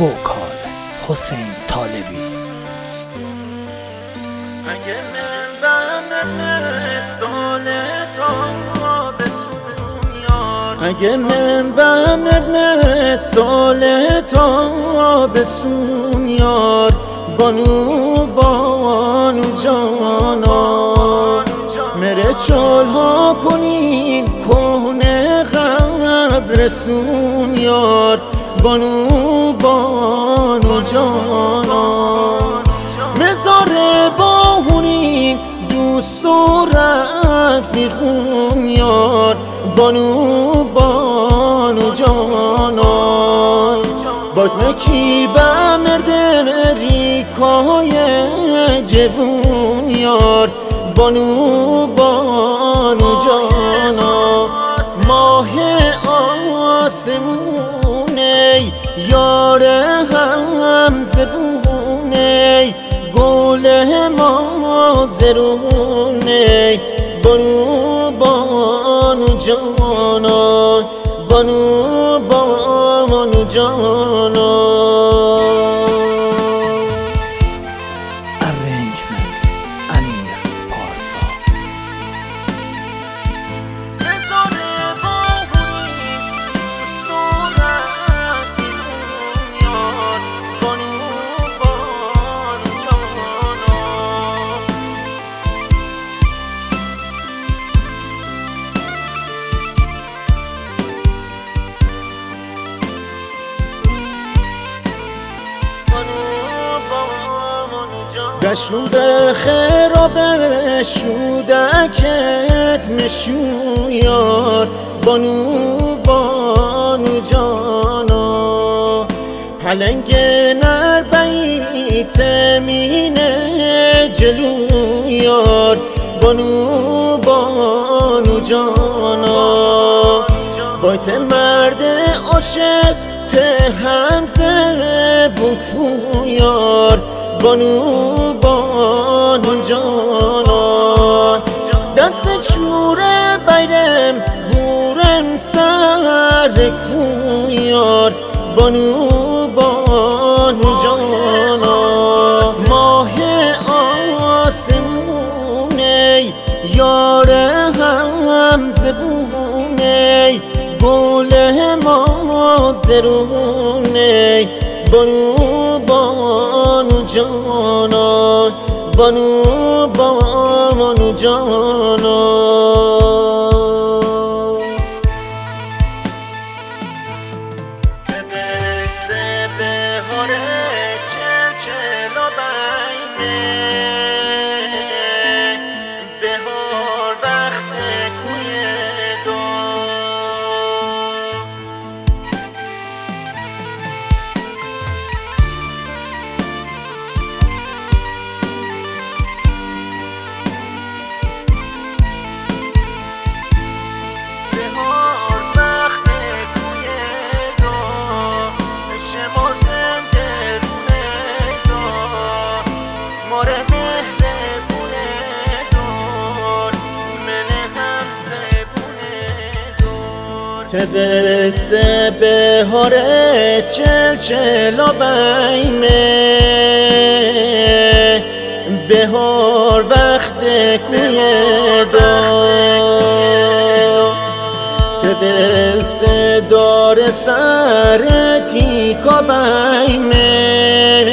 وکال حسین طالبی. اگه من بمرد سال تابستون یار، بانو جانا مره چالها کنین کهنه قبرستون یار، بانو جانا مزار باهونین دوست و رفیقون یار، بانو جانا باید مکی بمرده ریکای جوون یار، بانو جانا ماه آسمونه یار هم زبونه، گل ما زرونه، بانو جانا، بانو جانا. Arrangement امیر پارسا. بشوده خراب شودکت مشو یار، بانو جانا پلنگ نر بیت مینه جلو یار، بانو جانا بایت مرد عاشق ته هم زبون یار، بانو جانا دست چوره بیرم بورم سر کویار، بانو جانا ماه آسمونه یار هم زبونه، گل ما زرونه، بانو جانا، بانو جانا. تبسته بهاره چلچلا بیمه، بهار وقت کوی دا تبسته دار سر تیکا بیمه،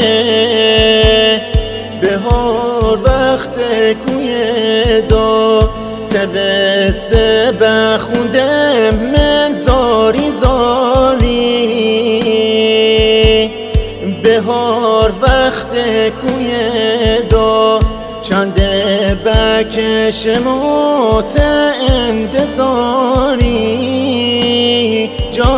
بهار وقت کوی دا تبسته بخونده من زاری بهار وقت کوی دا چنده بکش موت انتظاری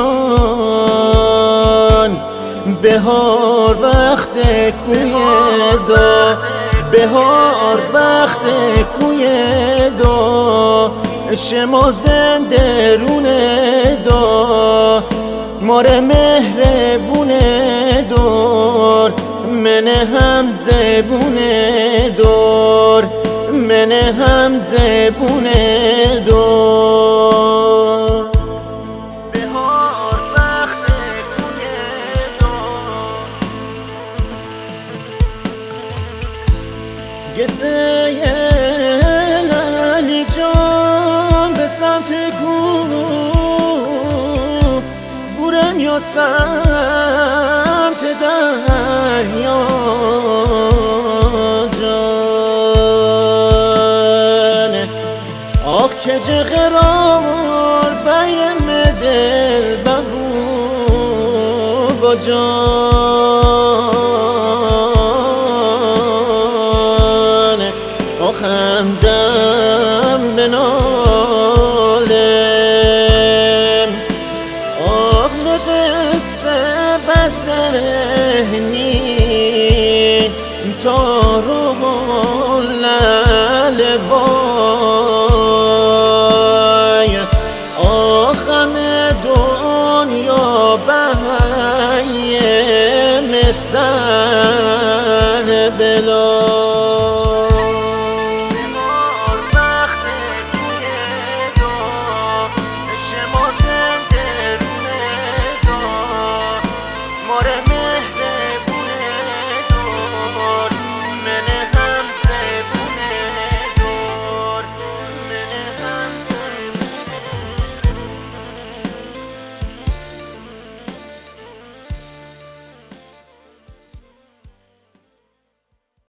جان، بهار وقت کوی دا، بهار وقت کوی دا شما زنده رونه دا، ماره مهربونه دار، من هم زبونه دار، من هم زبونه دار. بهار وقت کوی دار سمت دریا جان آخ که چه قرار بیم دل ببو با جان آخ همدم بنالم آخ نفس بسرهنی تا رو للوای آخ همه دنیا به مثل